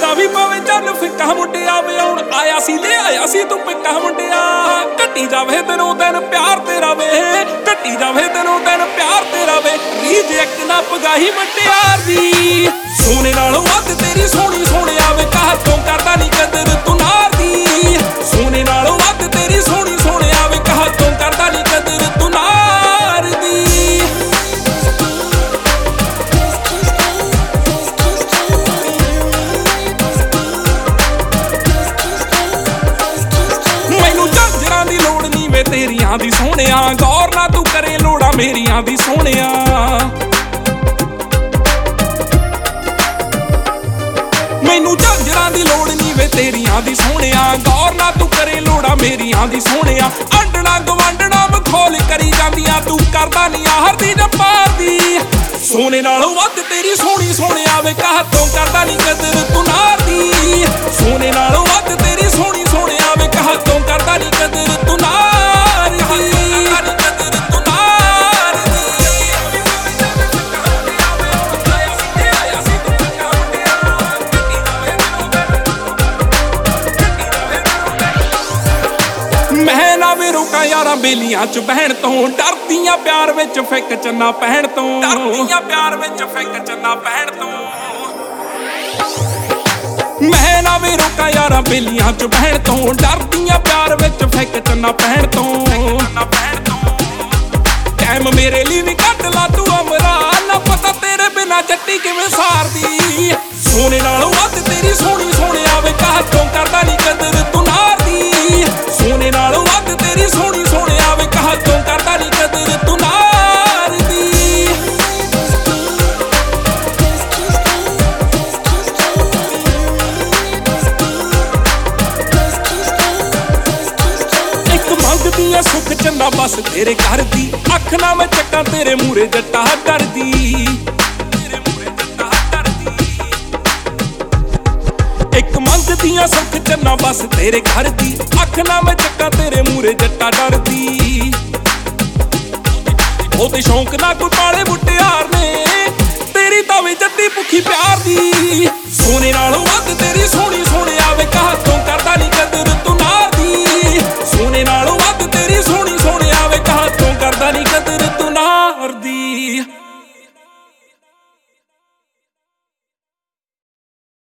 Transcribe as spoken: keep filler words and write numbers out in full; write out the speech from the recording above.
ਨਾ ਵੀ ਪਵੇ ਚੱਲ ਫਿੱਕਾ ਮੁੰਡਿਆ ਵੇ ਆਉਣ ਆਇਆ ਸੀ ਲੈ ਆਇਆ ਸੀ ਤੂੰ ਪਿੱਕਾ ਮੁੰਡਿਆ ਘੱਟੀ ਜਾਵੇ ਦਿਨੋਂ ਦਿਨ ਪਿਆਰ ਤੇਰਾ ਵੇ ਘੱਟੀ ਜਾਵੇ ਦਿਨੋਂ ਦਿਨ ਪਿਆਰ ਤੇਰਾ ਵੇ ਰੀਝ ਇੱਕ ਨਾ ਪਗਾਹੀ ਮੁੰਡਿਆਰ ਦੀ ਸੋਨੇ ਨਾਲੋਂ ਵੱਧ ਤੇਰੀ ਸੋਹਣੀ ਸੋਹਣਿਆ ਵੇ ਕਾਹ ਤੋਂ ਕਰਦਾ ਨਹੀਂ ਕਦਰ ਤੂੰ ਨਾਰ ਦੀ ਸੋਨੇ ਨਾਲੋਂ ਵੱਧ ਤੇਰੀ ਸੋਹਣੀ ਸੋਹਣਿਆ ਵੇ ਕਾਹ ਤੋਂ ਕਰਦਾ ਨਹੀਂ ਕਦਰ ਤੂੰ ਨਾਰ ਦੀ ਮੈਨੂੰ ਝਾਂਜਰਾਂ ਦੀ ਲੋੜ ਨਹੀਂ ਵੇ ਤੇਰੀਆਂ ਦੀ ਸੋਹਣਿਆ ਗੌਰ ਨਾ ਤੂੰ ਕਰੇ ਲੋੜਾਂ ਮੇਰੀਆਂ ਦੀ ਸੋਹਣਿਆ ਮੈਨੂੰ ਝਾਂਜਰਾਂ ਦੀ ਲੋੜ ਨਹੀਂ ਵੇ ਤੇਰੀਆਂ ਦੀ ਸੋਹਣਿਆ ਗੌਰ ਨਾ ਤੂੰ ਕਰੇ ਲੋੜਾਂ ਮੇਰੀਆਂ ਦੀ ਸੋਹਣਿਆ ਆਂਡਣਾ ਗਵਾਂਡਣਾ ਮਖੌਲ ਕਰੀ ਜਾਂਦੀਆਂ ਤੂੰ ਕਰਦਾ ਨਹੀਂ ਆਹਰ ਦੀ ਨਾ ਪਾਰਦੀ ਸੋਨੇ ਨਾਲੋਂ ਵੱਧ ਤੇਰੀ ਸੋਹਣੀ ਸੋਹਣਿਆ ਵੇ ਕਾਹ ਤੋਂ ਕਰਦਾ ਨਹੀਂ ਕਦਰ ਤੂੰ ਨਾਰ ਦੀ ਸੋਨੇ ਨਾਲੋਂ ਵੱਧ ਤੇਰੀ ਸੋਹਣੀ ਸੋਹਣਿਆ ਵੇ ਕਾਹ ਤੋਂ ਕਰਦਾ ਨਹੀਂ ਕਦਰ ਤੂੰ ਨਾਰ ਦੀ ਮੈਂ ਨਾ ਵੇ ਰੋਕਾਂ ਯਾਰਾਂ ਬੇਲੀਆਂ ਚ ਬਹਿਣ ਤੋਂ ਡਰਦੀਆਂ ਪਿਆਰ ਵਿੱਚ ਫਿੱਕ ਚੰਨਾ ਪਹਿਣ ਤੋਂ ਡਰਦੀਆਂ ਪਿਆਰ ਵਿੱਚ ਫਿੱਕ ਚੰਨਾ ਪਹਿਣ ਤੋਂ ਮੈਂ ਨਾ ਵੇ ਰੋਕਾਂ ਯਾਰਾਂ ਬੇਲੀਆਂ ਚ ਬਹਿਣ ਤੋਂ ਡਰਦੀਆਂ ਪਿਆਰ ਵਿੱਚ ਫਿੱਕ ਚੰਨਾ ਪਹਿਣ ਤੋਂ ਟਾਈਮ ਮੇਰੇ ਲਈ ਵੀ ਕੱਢ ਲਾ ਤੂੰ ਅਮਰਾ ਨਾ ਪਤਾ ਤੇਰੇ ਬਿਨਾ ਚੱਟੀ ਕਿਵੇਂ ਸਾਰਦੀ ਸੋਨੇ ਨਾਲੋਂ ਵੱਧ ਤੇਰੀ ਸੋਹਣੀ ਸੋਹਣਿਆ ਵੇ ਕਾਹ ਤੋਂ ਕਰਦਾ ਨਹੀਂ ਕਦਰ ਤੂੰ ਨਾਰ ਦੀ ਸੋਨੇ ਨਾਲੋਂ ਵੱਧ ਤੇਰੀ ਸੋਹਣੀ ਸੋਹਣਿਆ ਵੇ ਕਾਹ ਤੋਂ ਕਰਦਾ ਨਹੀਂ ਕਦਰ ਤੂੰ ਨਾਰ ਦੀ ਇੱਕ ਮੰਗਦੀ ਐ ਸੁੱਖ ਚੰਨਾ ਬਸ ਤੇਰੇ ਘਰ ਦੀ ਅੱਖ ਨਾ ਮੈਂ ਚੱਕਾਂ ਤੇਰੇ ਮੂਰੇ ਜੱਟਾ ਡਰਦੀ ਇੱਕ ਮੰਗਦੀਆਂ ਸੁੱਖ ਚੰਨਾ ਬਸ ਤੇਰੇ ਘਰ ਦੀ ਅੱਖ ਨਾ ਮੈਂ ਚੱਕਾਂ ਤੇਰੇ ਮੂਰੇ ਜੱਟਾ ਡਰਦੀ ਉਹਦੇ ਸ਼ੌਂਕ ਨਾ ਕੋਈ ਪਾਲੇ ਮੁਟਿਆਰ ਨੇ ਤੇਰੀ ਤਾਂ ਵੀ ਜੱਟੀ ਭੁੱਖੀ ਪਿਆਰ ਦੀ ਸੋਨੇ ਨਾਲੋਂ ਵੱਧ ਤੇਰੀ